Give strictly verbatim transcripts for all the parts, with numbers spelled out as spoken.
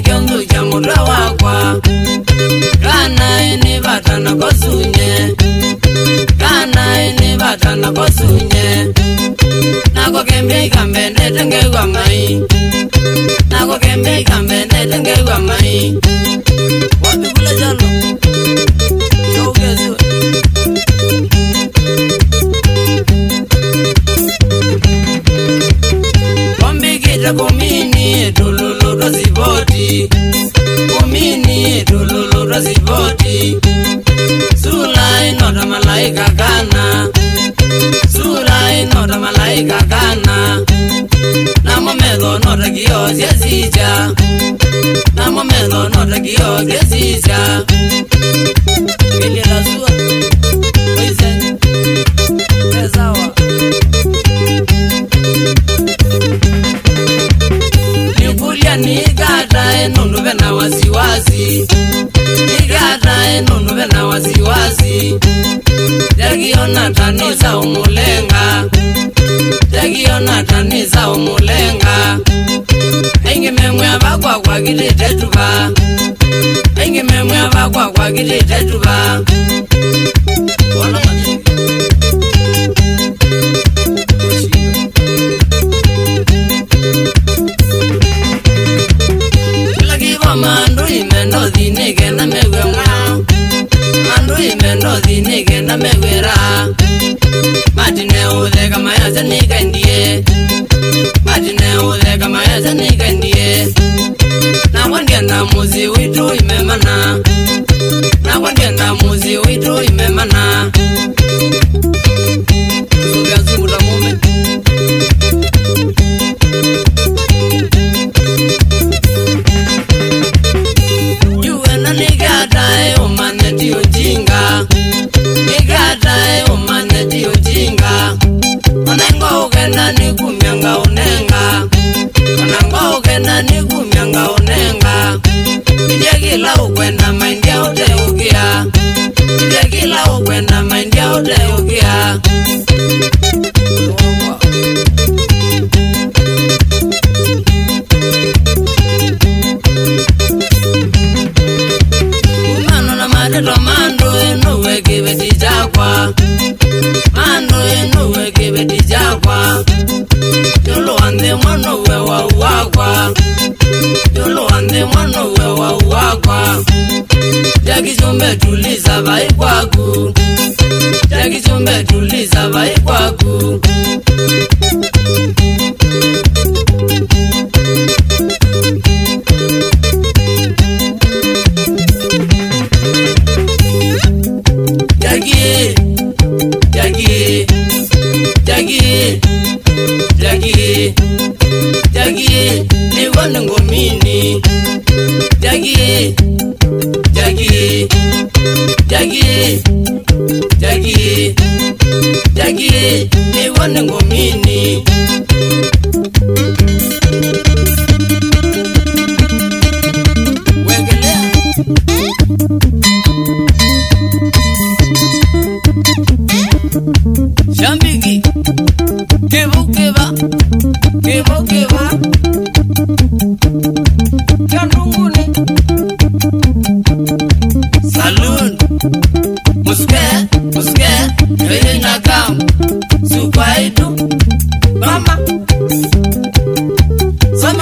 kiondu cha mura wakwa kana ini batana kosunye kana ini batana kosunye nako kembe kambende tenge kwa mai nako kembe kambende tenge kwa mai wapi kula jalo yogezo kombikita kumini tululu rozivoti kumini tululu rozivoti sula inota malaika kana sula inota malaika kana namo medo nota kiyozi esija namo medo nota kiyozi esija kile lazua oise ezawa nikulia nikata enunu vena wasiwasi nikata enunu vena wasiwasi jagiona tanisa umulenga jagiona tanisa umulenga engi memwe abakwa kwa kitetuba engi memwe abakwa kwa kitetuba wala mati mandu imendo dine gena mewe mwa mandu imendo dine gena mewera matine ule kama yaza nikandie matine ule kama yaza nikandie na wandienda muzi witu imemana na wandienda muzi witu imemana subia zungula mume nigatae umane dio jinga nigatae umane dio jinga onengo ugenda nikumyanga unenga onengo ugenda nikumyanga unenga ijegila ukwenda maindia uteukia ijegila ukwenda maindia uteukia mando enuwe kibeti jakwa mando enuwe kibeti jakwa yolo ande mano we wa wakwa yolo ande mano we wa wakwa jagi chumbe tuliza bai kwaku jagi chumbe tuliza bai kwaku Jagi, Jagi, Jagi, Jagi, Jagi, ni wanango mini. Jagi, Jagi, Jagi, Jagi, Jagi, ni wanango mini. Wegelea. Shambigi, kevo keva, kevo keva, Kandunguni, Saloon, Muske, Muske, Yoye Nakam, Supaitu, Mama, Sama.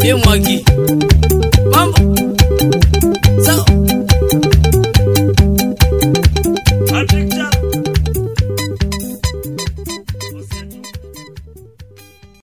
ye mwaki